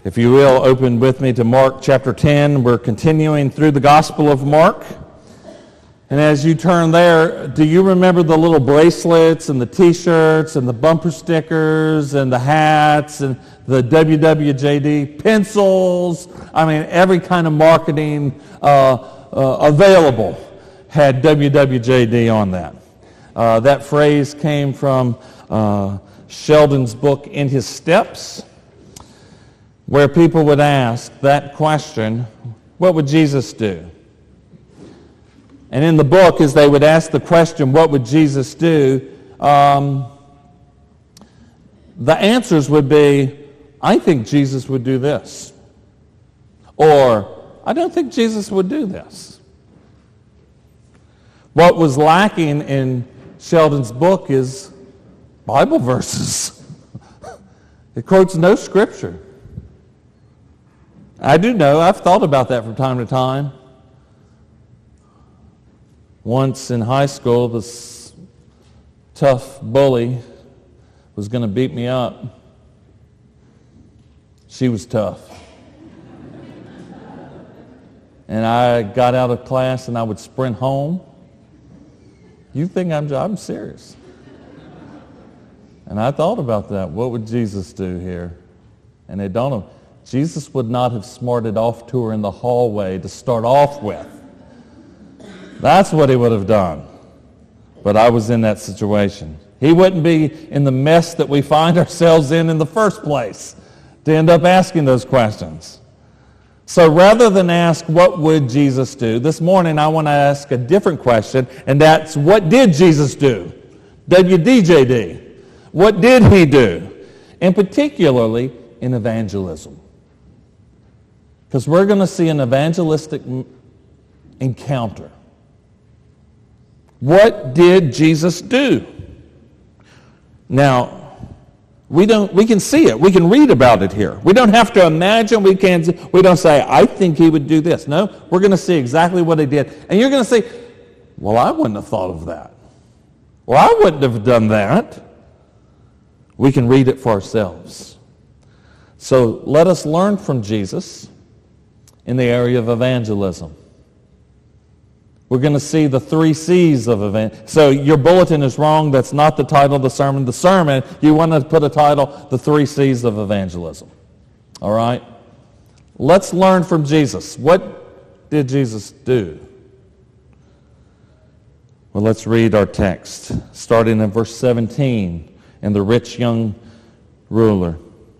If you will, open with me to Mark chapter 10. We're continuing through the Gospel of Mark. And as you turn there, do you remember the little bracelets and the T-shirts and the bumper stickers and the hats and the WWJD pencils? I mean, every kind of marketing available had WWJD on that. That phrase came from Sheldon's book, In His Steps, where people would ask that question, what would Jesus do? And in the book, as they would ask the question, what would Jesus do? The answers would be, I think Jesus would do this. Or, I don't think Jesus would do this. What was lacking in Sheldon's book is Bible verses. It quotes no scripture. I do know, I've thought about that from time to time. Once in high school, this tough bully was going to beat me up. She was tough. And I got out of class and I would sprint home. You think I'm serious. And I thought about that. What would Jesus do here? And it dawned on me, Jesus would not have smarted off to her in the hallway to start off with. That's what he would have done. But I was in that situation. He wouldn't be in the mess that we find ourselves in the first place to end up asking those questions. So rather than ask, what would Jesus do? This morning I want to ask a different question, and that's, what did Jesus do? WDJD. What did he do? And particularly in evangelism. Because we're going to see an evangelistic encounter. What did Jesus do? Now, we can see it. We can read about it here. We don't have to imagine. We don't say, I think he would do this. No, we're going to see exactly what he did. And you're going to say, well, I wouldn't have thought of that. Well, I wouldn't have done that. We can read it for ourselves. So let us learn from Jesus in the area of evangelism. We're going to see the 3 C's of evangelism. So your bulletin is wrong. That's not the title of the sermon. The sermon, you want to put a title, the 3 C's of evangelism. All right? Let's learn from Jesus. What did Jesus do? Well, let's read our text, starting in verse 17, and the rich young ruler.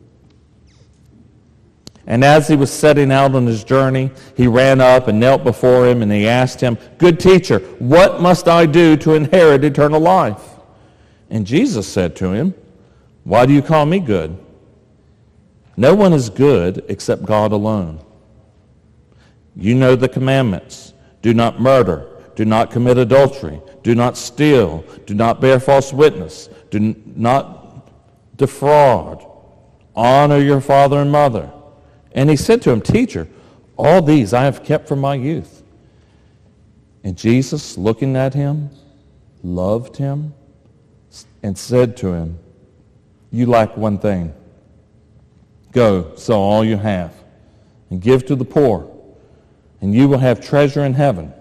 And as he was setting out on his journey, he ran up and knelt before him, and he asked him, Good teacher, what must I do to inherit eternal life? And Jesus said to him, Why do you call me good? No one is good except God alone. You know the commandments. Do not murder. Do not commit adultery. Do not steal. Do not bear false witness. Do not defraud. Honor your father and mother. And he said to him, Teacher, all these I have kept from my youth. And Jesus, looking at him, loved him, and said to him, You lack one thing. Go, sell all you have, and give to the poor, and you will have treasure in heaven.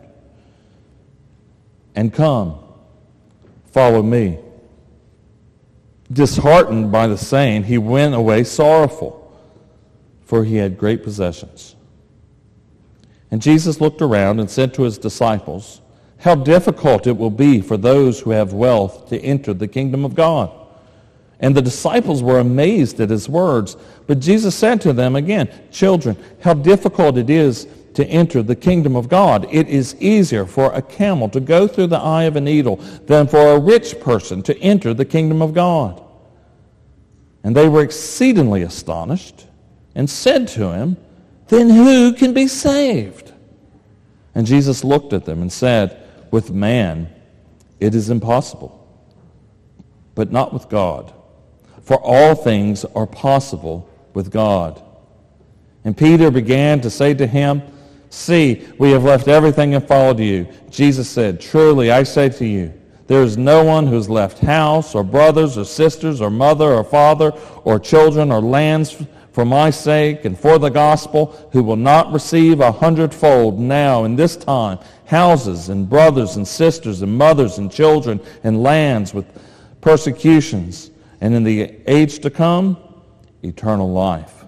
And come, follow me. Disheartened by the saying, he went away sorrowful, for he had great possessions. And Jesus looked around and said to his disciples, How difficult it will be for those who have wealth to enter the kingdom of God. And the disciples were amazed at his words. But Jesus said to them again, Children, how difficult it is to enter the kingdom of God. It is easier for a camel to go through the eye of a needle than for a rich person to enter the kingdom of God. And they were exceedingly astonished, and said to him, Then who can be saved? And Jesus looked at them and said, With man it is impossible, but not with God. For all things are possible with God. And Peter began to say to him, See, we have left everything and followed you. Jesus said, Truly I say to you, there is no one who has left house or brothers or sisters or mother or father or children or lands for my sake and for the gospel, who will not receive 100-fold now in this time houses and brothers and sisters and mothers and children and lands with persecutions, and in the age to come, eternal life.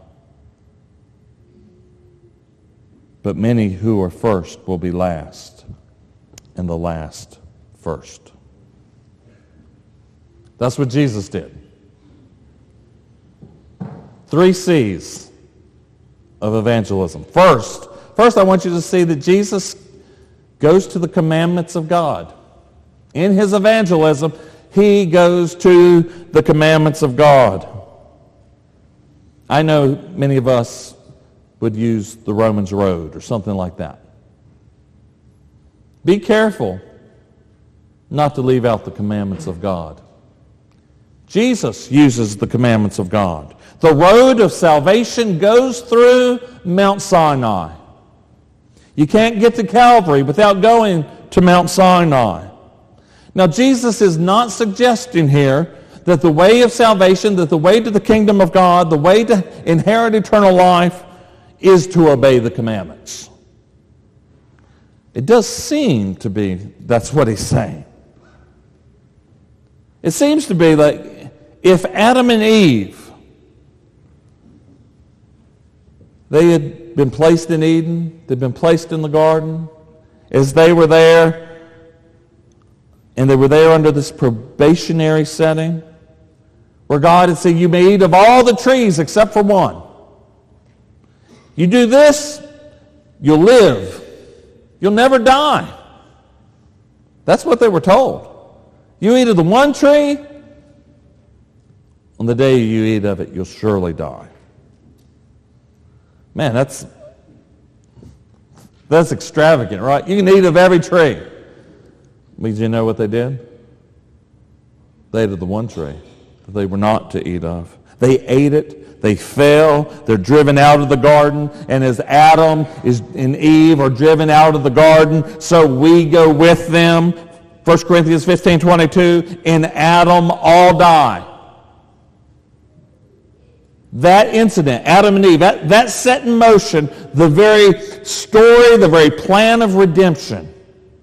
But many who are first will be last, and the last first. That's what Jesus did. 3 C's of evangelism. First, I want you to see that Jesus goes to the commandments of God. In his evangelism, he goes to the commandments of God. I know many of us would use the Romans Road or something like that. Be careful not to leave out the commandments of God. Jesus uses the commandments of God. The road of salvation goes through Mount Sinai. You can't get to Calvary without going to Mount Sinai. Now, Jesus is not suggesting here that the way of salvation, that the way to the kingdom of God, the way to inherit eternal life is to obey the commandments. It does seem to be that's what he's saying. It seems to be like if Adam and Eve, they had been placed in Eden, they'd been placed in the garden, as they were there, and they were there under this probationary setting, where God had said, you may eat of all the trees except for one. You do this, you'll live. You'll never die. That's what they were told. You eat of the one tree, on the day you eat of it, you'll surely die. Man, that's extravagant, right? You can eat of every tree. But you know what they did? They ate of the one tree that they were not to eat of. They ate it. They fell. They're driven out of the garden. And as Adam and Eve are driven out of the garden, so we go with them. 1 Corinthians 15:22, in Adam all die. That incident, Adam and Eve, that set in motion the very story, the very plan of redemption.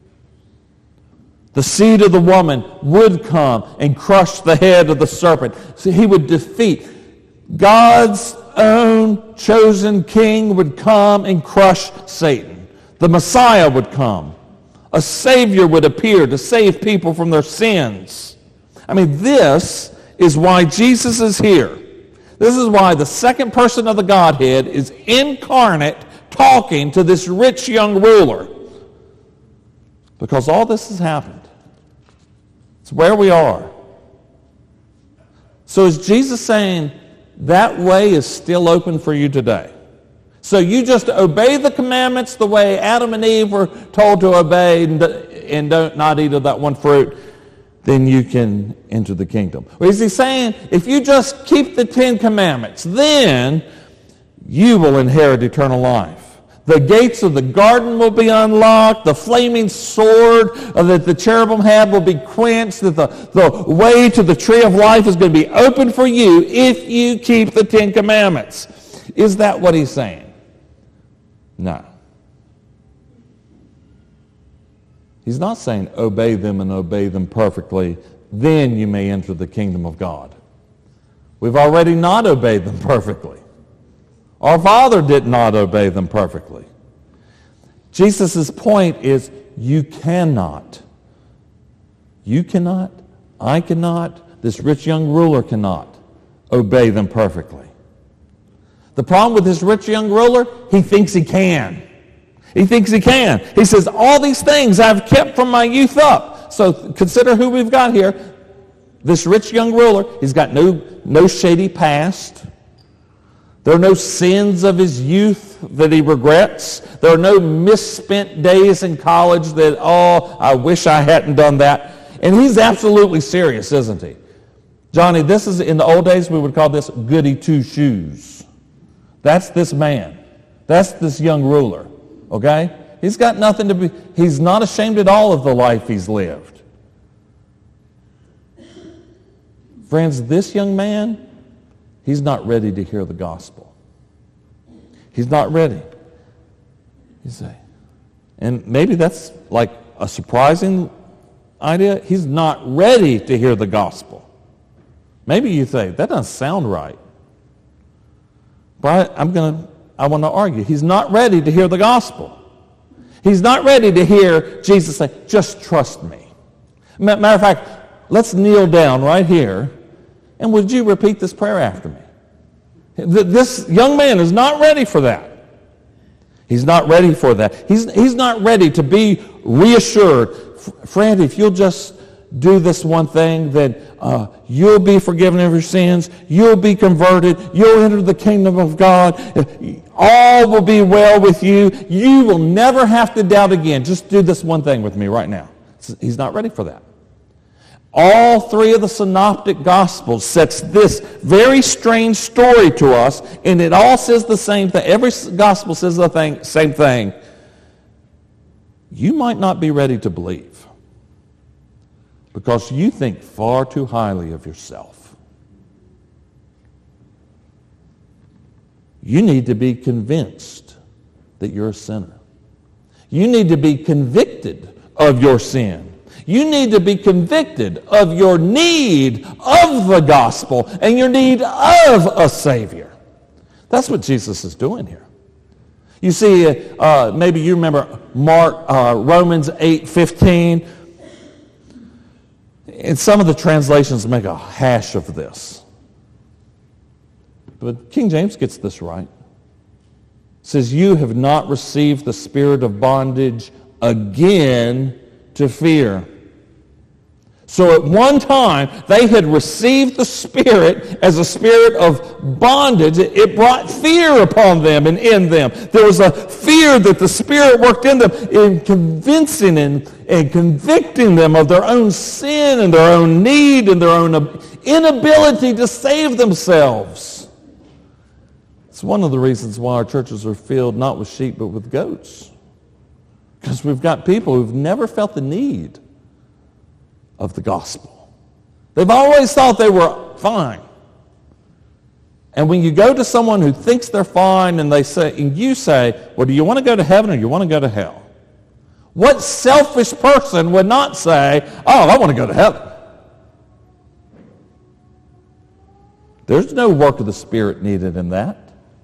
The seed of the woman would come and crush the head of the serpent. So he would defeat. God's own chosen king would come and crush Satan. The Messiah would come. A Savior would appear to save people from their sins. I mean, this is why Jesus is here. This is why the second person of the Godhead is incarnate talking to this rich young ruler. Because all this has happened. It's where we are. So is Jesus saying that way is still open for you today? So you just obey the commandments the way Adam and Eve were told to obey and don't not eat of that one fruit, then you can enter the kingdom. Or is he saying if you just keep the 10 commandments, then you will inherit eternal life? The gates of the garden will be unlocked. The flaming sword that the cherubim had will be quenched. That the way to the tree of life is going to be open for you if you keep the 10 commandments. Is that what he's saying? No. He's not saying obey them and obey them perfectly, then you may enter the kingdom of God. We've already not obeyed them perfectly. Our Father did not obey them perfectly. Jesus' point is you cannot, I cannot, this rich young ruler cannot obey them perfectly. The problem with this rich young ruler, he thinks he can. He thinks he can. He says, all these things I've kept from my youth up. So consider who we've got here. This rich young ruler, he's got no shady past. There are no sins of his youth that he regrets. There are no misspent days in college that, I wish I hadn't done that. And he's absolutely serious, isn't he? Johnny, this is, in the old days, we would call this goody two-shoes. That's this man. That's this young ruler, okay? He's got nothing to be, he's not ashamed at all of the life he's lived. Friends, this young man, he's not ready to hear the gospel. He's not ready. You say. And maybe that's like a surprising idea. He's not ready to hear the gospel. Maybe you think, that doesn't sound right. But I want to argue. He's not ready to hear the gospel. He's not ready to hear Jesus say, just trust me. Matter of fact, let's kneel down right here, and would you repeat this prayer after me? This young man is not ready for that. He's not ready for that. He's not ready to be reassured. Friend, if you'll just do this one thing, then you'll be forgiven of your sins. You'll be converted. You'll enter the kingdom of God. All will be well with you. You will never have to doubt again. Just do this one thing with me right now. He's not ready for that. All three of the synoptic gospels sets this very strange story to us, and it all says the same thing. Every gospel says the same thing. You might not be ready to believe because you think far too highly of yourself. You need to be convinced that you're a sinner. You need to be convicted of your sin. You need to be convicted of your need of the gospel and your need of a Savior. That's what Jesus is doing here. You see, maybe you remember Romans 8:15. And some of the translations make a hash of this. But King James gets this right. It says, you have not received the spirit of bondage again to fear. So at one time, they had received the Spirit as a spirit of bondage. It brought fear upon them and in them. There was a fear that the Spirit worked in them in convincing and convicting them of their own sin and their own need and their own inability to save themselves. It's one of the reasons why our churches are filled not with sheep but with goats. Because we've got people who've never felt the need of the gospel. They've always thought they were fine. And when you go to someone who thinks they're fine and you say, well, do you want to go to heaven or do you want to go to hell? What selfish person would not say, oh, I want to go to heaven? There's no work of the Spirit needed in that.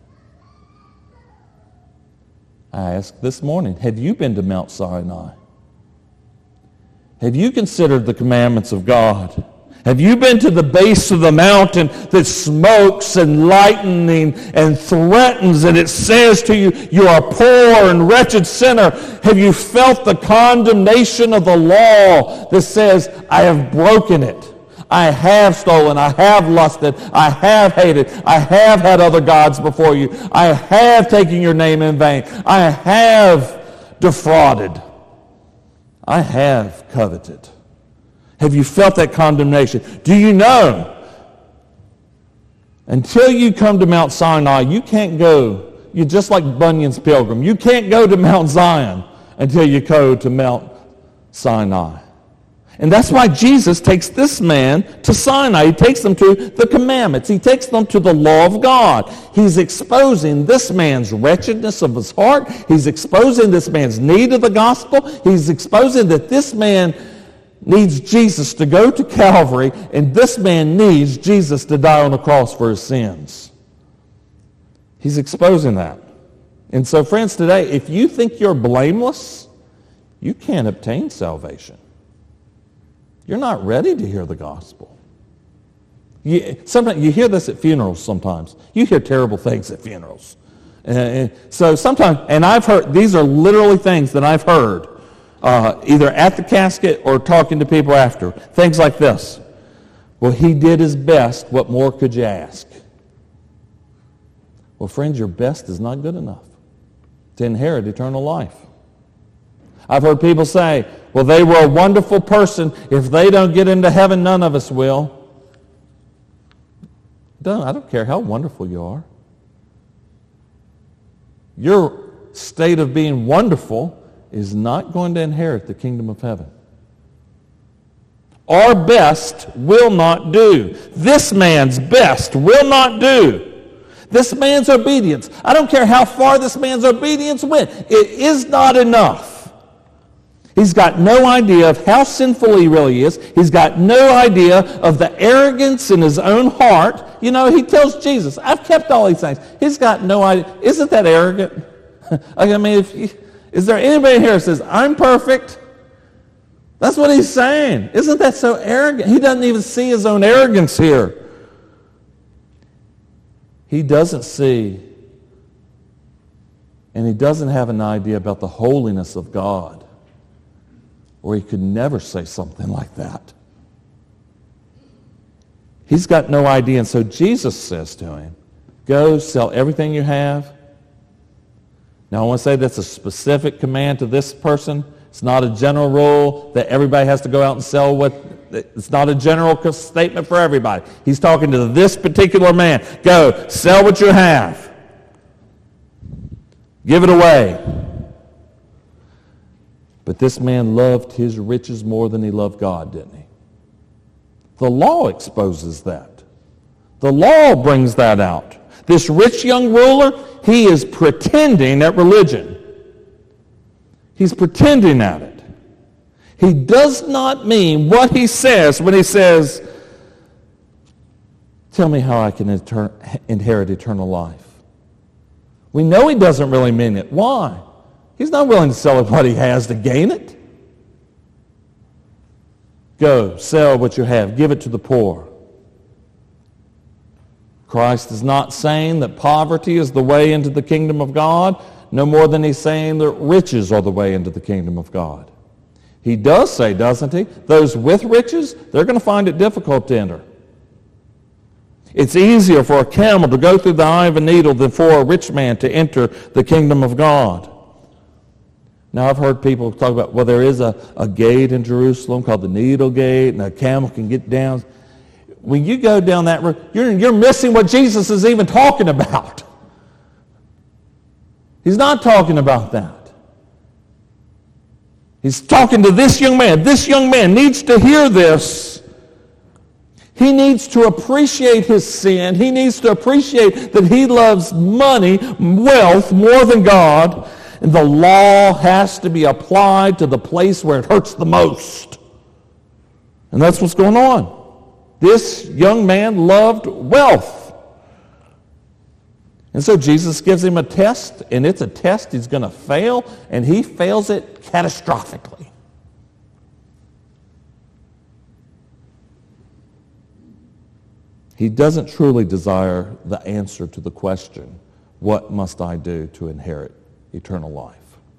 I asked this morning, have you been to Mount Sinai? Have you considered the commandments of God? Have you been to the base of the mountain that smokes and lightning and threatens, and it says to you, you are a poor and wretched sinner? Have you felt the condemnation of the law that says, I have broken it? I have stolen, I have lusted, I have hated, I have had other gods before you, I have taken your name in vain, I have defrauded. I have coveted. Have you felt that condemnation? Do you know? Until you come to Mount Sinai, you can't go. You're just like Bunyan's pilgrim. You can't go to Mount Zion until you go to Mount Sinai. And that's why Jesus takes this man to Sinai. He takes them to the commandments. He takes them to the law of God. He's exposing this man's wretchedness of his heart. He's exposing this man's need of the gospel. He's exposing that this man needs Jesus to go to Calvary, and this man needs Jesus to die on the cross for his sins. He's exposing that. And so, friends, today, if you think you're blameless, you can't obtain salvation. You're not ready to hear the gospel. Sometimes you hear this at funerals sometimes. You hear terrible things at funerals. So sometimes, and I've heard, these are literally things that I've heard, either at the casket or talking to people after. Things like this. Well, he did his best. What more could you ask? Well, friends, your best is not good enough to inherit eternal life. I've heard people say, well, they were a wonderful person. If they don't get into heaven, none of us will. I don't care how wonderful you are. Your state of being wonderful is not going to inherit the kingdom of heaven. Our best will not do. This man's best will not do. This man's obedience, I don't care how far this man's obedience went, it is not enough. He's got no idea of how sinful he really is. He's got no idea of the arrogance in his own heart. You know, he tells Jesus, I've kept all these things. He's got no idea. Isn't that arrogant? I mean, is there anybody here that says, I'm perfect? That's what he's saying. Isn't that so arrogant? He doesn't even see his own arrogance here. He doesn't see, and he doesn't have an idea about the holiness of God, or he could never say something like that. He's got no idea, and so Jesus says to him, go sell everything you have. Now I want to say that's a specific command to this person. It's not a general rule that everybody has to go out and sell what. It's not a general statement for everybody. He's talking to this particular man. Go, sell what you have. Give it away. But this man loved his riches more than he loved God, didn't he? The law exposes that. The law brings that out. This rich young ruler, he is pretending at religion. He's pretending at it. He does not mean what he says when he says, tell me how I can inherit eternal life. We know he doesn't really mean it. Why? He's not willing to sell what he has to gain it. Go, sell what you have, give it to the poor. Christ is not saying that poverty is the way into the kingdom of God, no more than he's saying that riches are the way into the kingdom of God. He does say, doesn't he, those with riches, they're going to find it difficult to enter. It's easier for a camel to go through the eye of a needle than for a rich man to enter the kingdom of God. Now, I've heard people talk about, well, there is a gate in Jerusalem called the Needle Gate, and a camel can get down. When you go down that road, you're missing what Jesus is even talking about. He's not talking about that. He's talking to this young man. This young man needs to hear this. He needs to appreciate his sin. He needs to appreciate that he loves money, wealth, more than God. And the law has to be applied to the place where it hurts the most. And that's what's going on. This young man loved wealth. And so Jesus gives him a test, and it's a test he's going to fail, and he fails it catastrophically. He doesn't truly desire the answer to the question, what must I do to inherit eternal life?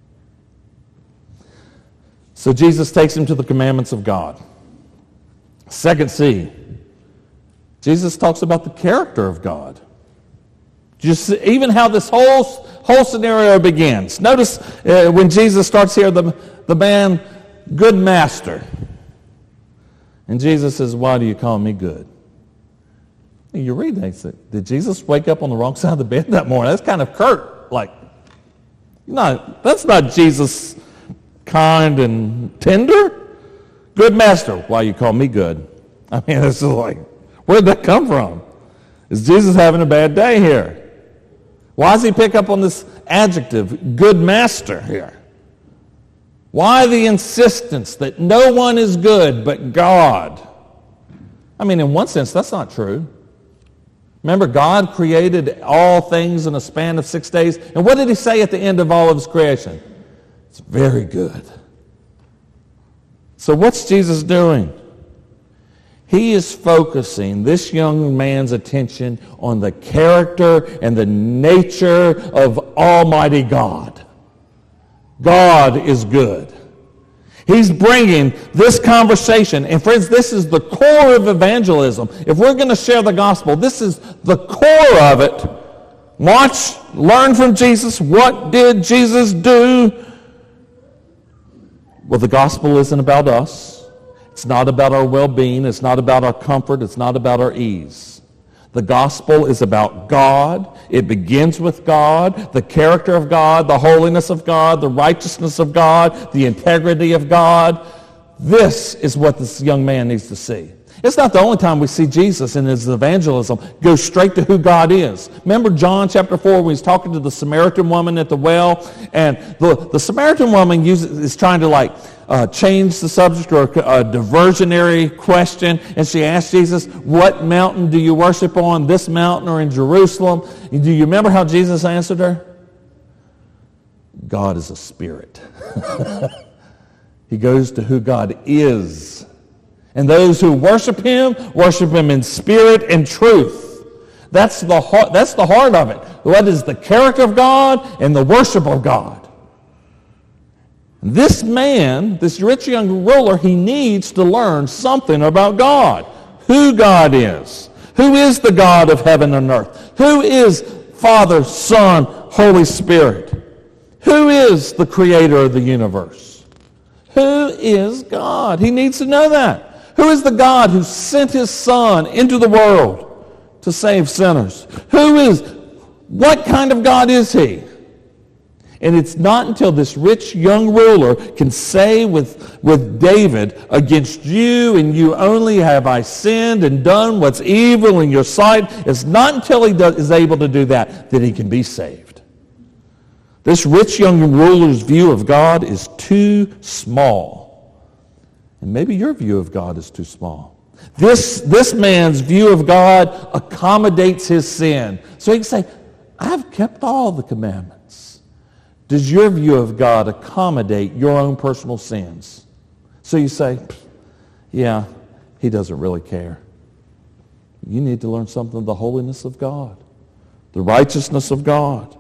So Jesus takes him to the commandments of God. Second C, Jesus talks about the character of God. Just even how this whole scenario begins. Notice when Jesus starts here, the man, good master. And Jesus says, why do you call me good? You read that, you say, did Jesus wake up on the wrong side of the bed that morning? That's kind of curt. Like, that's not Jesus kind and tender. Good master, why you call me good? I mean, it's like, where'd that come from? Is Jesus having a bad day here? Why does he pick up on this adjective, good master, here? Why the insistence that no one is good but God? I mean, in one sense, that's not true. Remember, God created all things in a span of 6 days. And what did he say at the end of all of his creation? It's very good. So what's Jesus doing? He is focusing this young man's attention on the character and the nature of Almighty God. God is good. He's bringing this conversation, and friends, this is the core of evangelism. If we're going to share the gospel, this is the core of it. Watch, learn from Jesus. What did Jesus do? Well, the gospel isn't about us. It's not about our well-being. It's not about our comfort. It's not about our ease. The gospel is about God. It begins with God, the character of God, the holiness of God, the righteousness of God, the integrity of God. This is what this young man needs to see. It's not the only time we see Jesus in his evangelism go straight to who God is. Remember John chapter 4 when he's talking to the Samaritan woman at the well, and the Samaritan woman is trying to change the subject or a diversionary question, and she asks Jesus, what mountain do you worship on, this mountain or in Jerusalem? Do you remember how Jesus answered her? God is a spirit. He goes to who God is. And those who worship him in spirit and truth. That's the heart of it. What is the character of God and the worship of God? This man, this rich young ruler, he needs to learn something about God. Who God is. Who is the God of heaven and earth? Who is Father, Son, Holy Spirit? Who is the creator of the universe? Who is God? He needs to know that. Who is the God who sent his Son into the world to save sinners? What kind of God is he? And it's not until this rich young ruler can say with David, against you and you only have I sinned and done what's evil in your sight. It's not until he is able to do that he can be saved. This rich young ruler's view of God is too small. And maybe your view of God is too small. This man's view of God accommodates his sin. So he can say, I've kept all the commandments. Does your view of God accommodate your own personal sins? So you say, yeah, he doesn't really care. You need to learn something of the holiness of God, the righteousness of God.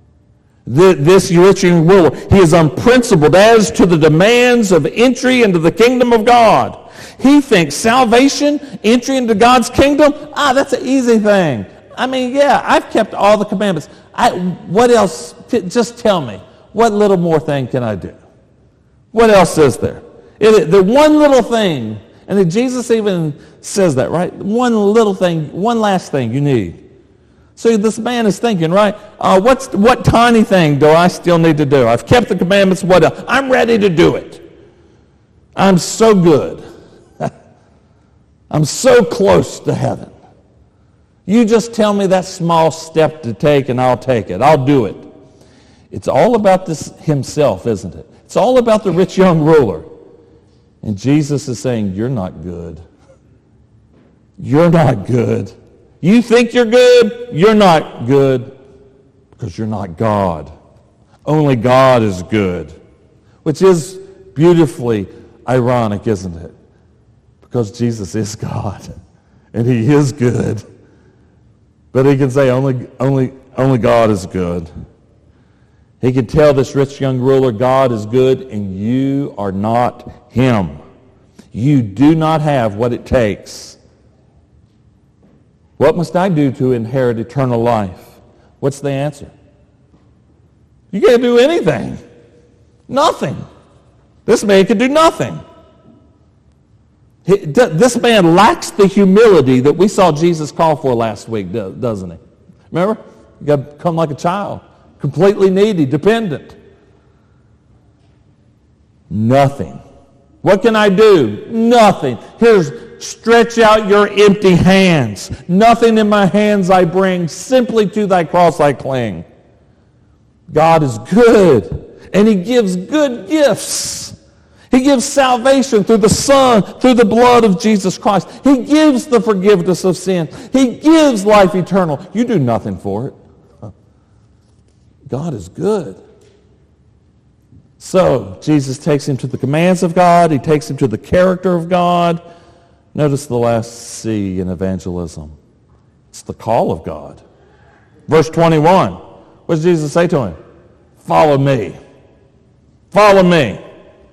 This rich young ruler, he is unprincipled as to the demands of entry into the kingdom of God. He thinks salvation, entry into God's kingdom, that's an easy thing. I mean, yeah, I've kept all the commandments. What else? Just tell me. What little more thing can I do? What else is there? The one little thing, and Jesus even says that, right? One little thing, one last thing you need. So this man is thinking, right, what tiny thing do I still need to do? I've kept the commandments, what else? I'm ready to do it. I'm so good. I'm so close to heaven. You just tell me that small step to take and I'll take it. I'll do it. It's all about this himself, isn't it? It's all about the rich young ruler. And Jesus is saying, you're not good. You're not good. You think you're good? You're not good because you're not God. Only God is good. Which is beautifully ironic, isn't it? Because Jesus is God and he is good. But he can say only God is good. He can tell this rich young ruler God is good and you are not him. You do not have what it takes. What must I do to inherit eternal life? What's the answer? You can't do anything. Nothing. This man can do nothing. This man lacks the humility that we saw Jesus call for last week, doesn't he? Remember? You got to come like a child, completely needy, dependent. Nothing. What can I do? Nothing. Stretch out your empty hands. Nothing in my hands I bring, simply to thy cross I cling. God is good, and he gives good gifts. He gives salvation through the Son, through the blood of Jesus Christ. He gives the forgiveness of sin. He gives life eternal. You do nothing for it. God is good. So, Jesus takes him to the commands of God. He takes him to the character of God. Notice the last C in evangelism. It's the call of God. Verse 21. What does Jesus say to him? Follow me. Follow me.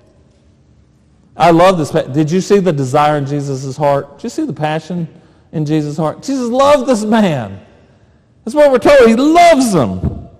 I love this. Did you see the desire in Jesus' heart? Did you see the passion in Jesus' heart? Jesus loved this man. That's what we're told. He loves him.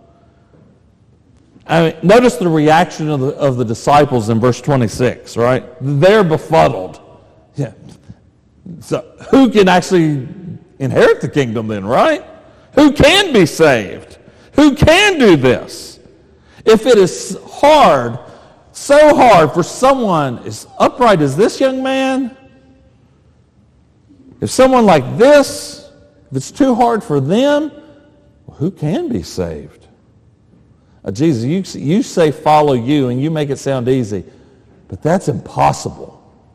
Notice the reaction of the disciples in verse 26, right? They're befuddled. Yeah. So who can actually inherit the kingdom then, right? Who can be saved? Who can do this? If it is hard, so hard for someone as upright as this young man, If someone like this, if it's too hard for them, well, who can be saved? Jesus, you say follow you, and you make it sound easy, but that's impossible.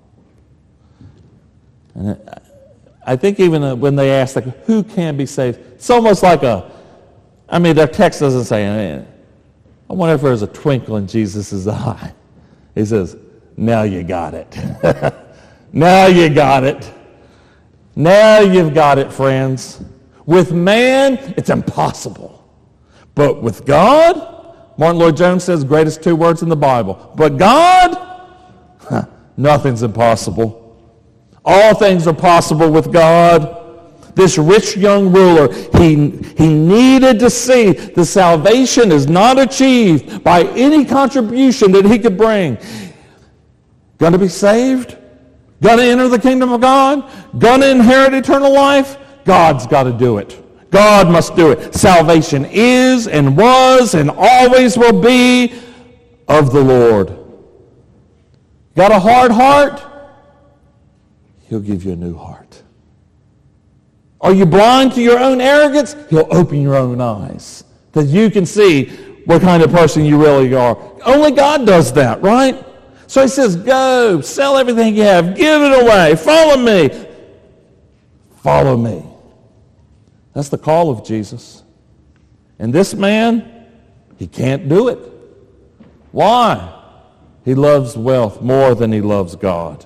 And I think even when they ask, like, who can be saved, it's almost like their text doesn't say, I wonder if there's a twinkle in Jesus' eye. He says, now you got it. Now you got it. Now you've got it, friends. With man, it's impossible. But with God, Martin Lloyd-Jones says, greatest two words in the Bible. But God, nothing's impossible. All things are possible with God. This rich young ruler, he needed to see the salvation is not achieved by any contribution that he could bring. Going to be saved? Going to enter the kingdom of God? Going to inherit eternal life? God's got to do it. God must do it. Salvation is and was and always will be of the Lord. Got a hard heart? He'll give you a new heart. Are you blind to your own arrogance? He'll open your own eyes that you can see what kind of person you really are. Only God does that, right? So he says, go, sell everything you have, give it away, follow me. Follow me. That's the call of Jesus. And this man, he can't do it. Why? He loves wealth more than he loves God.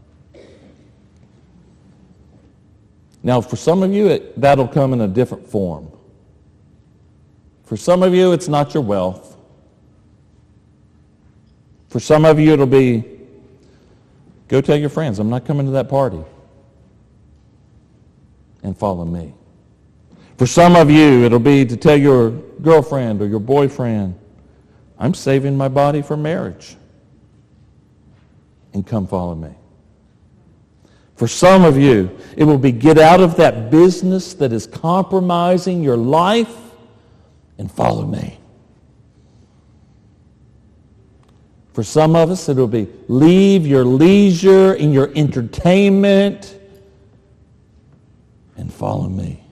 Now, for some of you, that'll come in a different form. For some of you, it's not your wealth. For some of you, it'll be, go tell your friends, I'm not coming to that party. And follow me. For some of you, it'll be to tell your girlfriend or your boyfriend, I'm saving my body for marriage. And come follow me. For some of you, it will be get out of that business that is compromising your life and follow me. For some of us, it will be leave your leisure and your entertainment and follow me.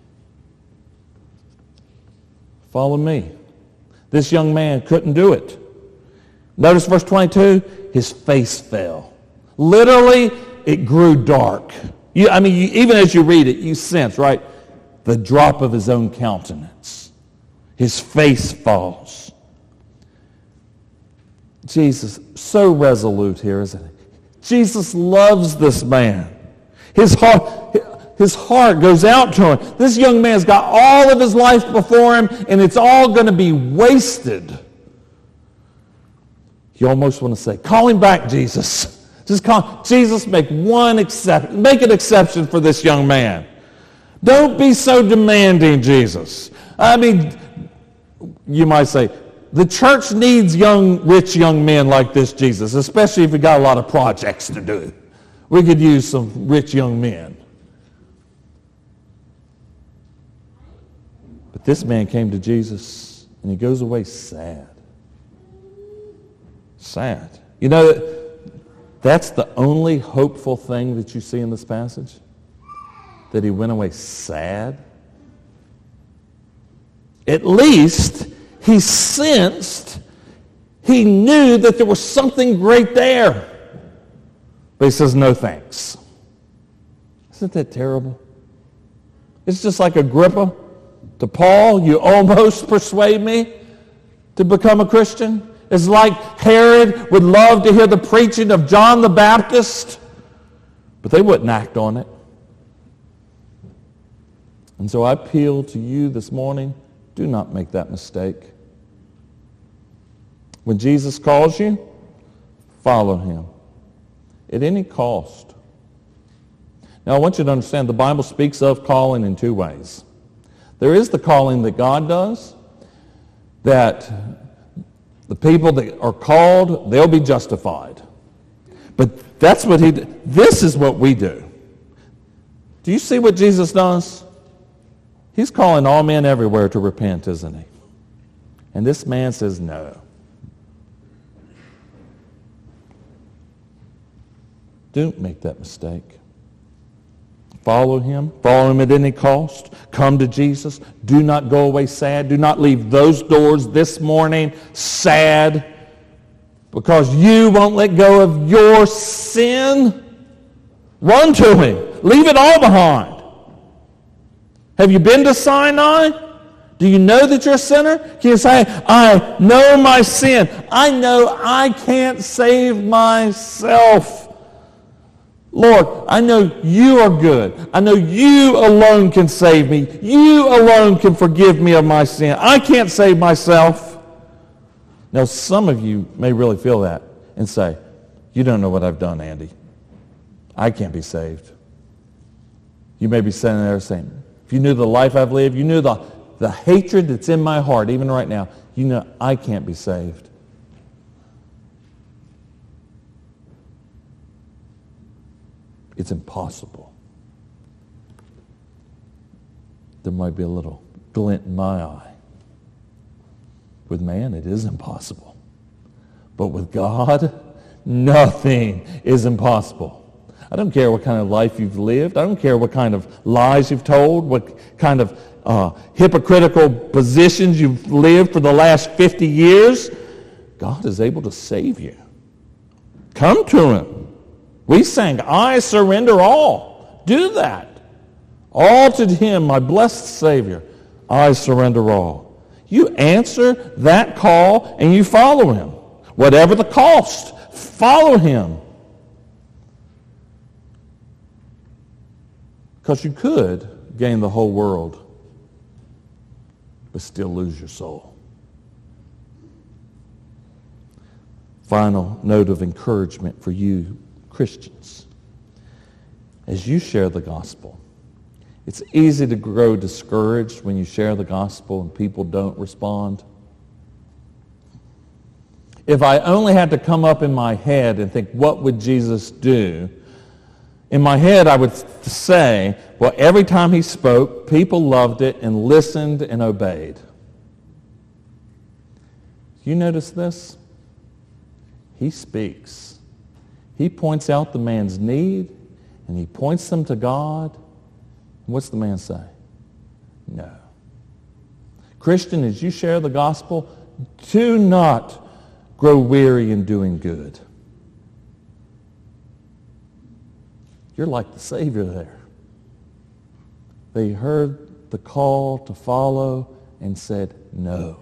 Follow me. This young man couldn't do it. Notice verse 22, his face fell. Literally, it grew dark. Even as you read it, you sense, right, the drop of his own countenance. His face falls. Jesus, so resolute here, isn't he? Jesus loves this man. His heart goes out to him. This young man's got all of his life before him, and it's all going to be wasted. You almost want to say, call him back, Jesus. Just call Jesus, make an exception for this young man. Don't be so demanding, Jesus. You might say, the church needs rich young men like this, Jesus, especially if you got a lot of projects to do. We could use some rich young men. But this man came to Jesus, and he goes away sad. Sad. You know, that's the only hopeful thing that you see in this passage? That he went away sad? At least he sensed, he knew that there was something great there. But he says, no thanks. Isn't that terrible? It's just like Agrippa to Paul, you almost persuade me to become a Christian. It's like Herod would love to hear the preaching of John the Baptist, but they wouldn't act on it. And so I appeal to you this morning, do not make that mistake. When Jesus calls you, follow him at any cost. Now I want you to understand the Bible speaks of calling in two ways. There is the calling that God does, that the people that are called, they'll be justified. But that's what he did. This is what we do. Do you see what Jesus does? He's calling all men everywhere to repent, isn't he? And this man says no. Don't make that mistake. Follow him. Follow him at any cost. Come to Jesus. Do not go away sad. Do not leave those doors this morning sad because you won't let go of your sin. Run to him. Leave it all behind. Have you been to Sinai? Do you know that you're a sinner? Can you say, I know my sin. I know I can't save myself. Lord, I know you are good. I know you alone can save me. You alone can forgive me of my sin. I can't save myself. Now, some of you may really feel that and say, you don't know what I've done, Andy. I can't be saved. You may be sitting there saying, if you knew the life I've lived, you knew the hatred that's in my heart, even right now, you know I can't be saved. It's impossible. There might be a little glint in my eye. With man, it is impossible. But with God, nothing is impossible. I don't care what kind of life you've lived. I don't care what kind of lies you've told, what kind of hypocritical positions you've lived for the last 50 years. God is able to save you. Come to him. We sang, I surrender all. Do that. All to him, my blessed Savior, I surrender all. You answer that call and you follow him. Whatever the cost, follow him. Because you could gain the whole world, but still lose your soul. Final note of encouragement for you Christians. As you share the gospel, it's easy to grow discouraged when you share the gospel and people don't respond. If I only had to come up in my head and think, what would Jesus do? In my head, I would say, well, every time he spoke, people loved it and listened and obeyed. You notice this? He speaks. He points out the man's need, and he points them to God. What's the man say? No. Christian, as you share the gospel, do not grow weary in doing good. You're like the Savior there. They heard the call to follow and said no.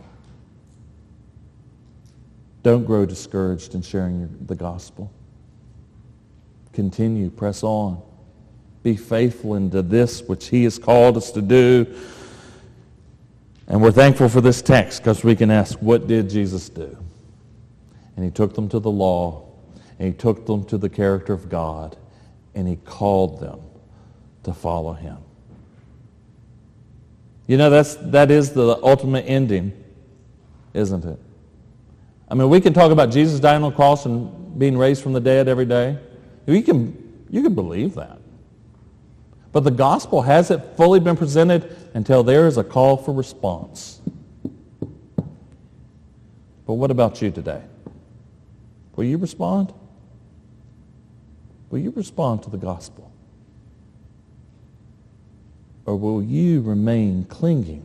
Don't grow discouraged in sharing the gospel. Continue, press on. Be faithful into this which he has called us to do. And we're thankful for this text because we can ask, what did Jesus do? And he took them to the law, and he took them to the character of God, and he called them to follow him. You know, that is the ultimate ending, isn't it? I mean, we can talk about Jesus dying on the cross and being raised from the dead every day. You can believe that. But the gospel hasn't fully been presented until there is a call for response. But what about you today? Will you respond? Will you respond to the gospel? Or will you remain clinging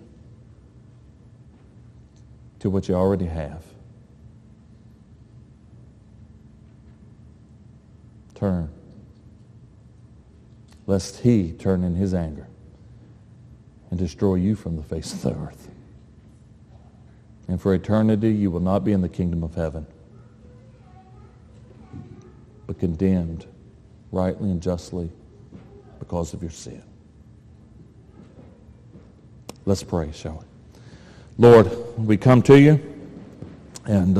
to what you already have? Turn, lest he turn in his anger and destroy you from the face of the earth. And for eternity you will not be in the kingdom of heaven, but condemned rightly and justly because of your sin. Let's pray, shall we? Lord, we come to you, and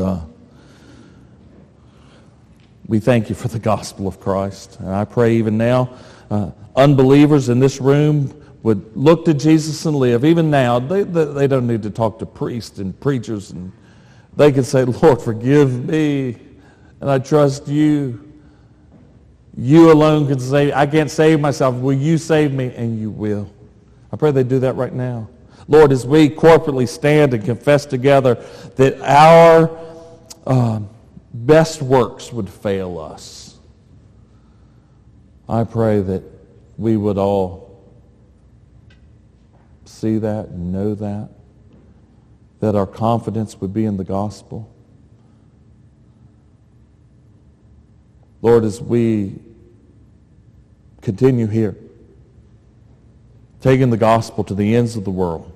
we thank you for the gospel of Christ. And I pray even now, unbelievers in this room would look to Jesus and live. Even now, they don't need to talk to priests and preachers. And they can say, Lord, forgive me, and I trust you. You alone can save. I can't save myself. Will you save me? And you will. I pray they do that right now. Lord, as we corporately stand and confess together that our best works would fail us, I pray that we would all see that and know that our confidence would be in the gospel. Lord, as we continue here, taking the gospel to the ends of the world,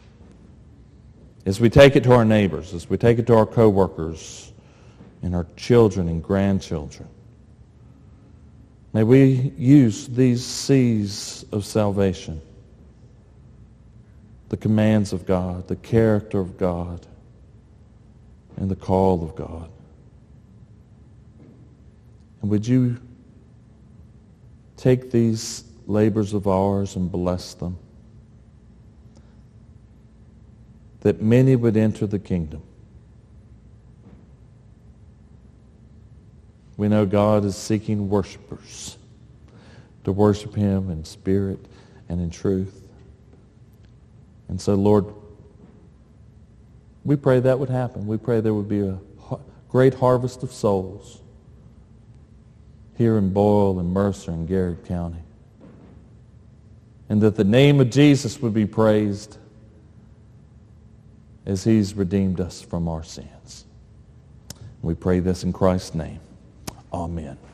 as we take it to our neighbors, as we take it to our co-workers and our children and grandchildren, may we use these seas of salvation, the commands of God, the character of God, and the call of God. And would you take these labors of ours and bless them, that many would enter the kingdom. We know God is seeking worshipers to worship Him in spirit and in truth. And so, Lord, we pray that would happen. We pray there would be a great harvest of souls here in Boyle and Mercer and Garrett County. And that the name of Jesus would be praised as He's redeemed us from our sins. We pray this in Christ's name. Amen.